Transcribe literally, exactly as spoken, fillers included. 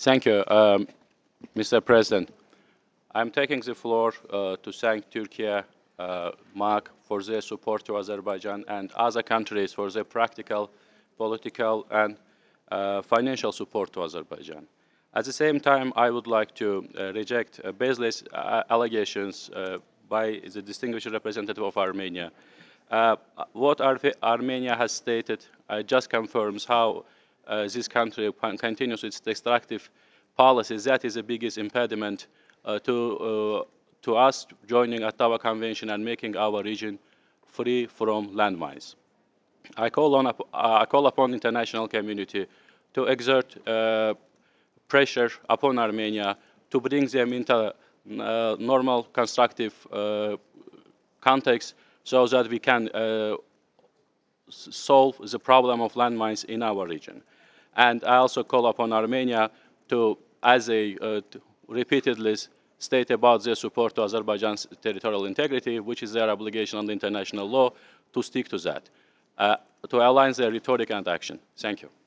Thank you, um, Mister President. I'm taking the floor uh, to thank Turkey, uh, M A G, for their support to Azerbaijan and other countries for their practical, political, and uh, financial support to Azerbaijan. At the same time, I would like to uh, reject uh, baseless uh, allegations uh, by the distinguished representative of Armenia. Uh, what Ar Armenia has stated uh, just confirms how uh, this country continues its destructive policies. That is the biggest impediment uh, to, uh, to us joining Ottawa Convention and making our region free from landmines. I call, on, uh, I call upon the international community to exert uh, pressure upon Armenia to bring them into uh, normal, constructive uh, context so that we can uh, solve the problem of landmines in our region. And I also call upon Armenia to, as a uh, to repeatedly state about their support to Azerbaijan's territorial integrity, which is their obligation under international law, to stick to that, uh, to align their rhetoric and action. Thank you.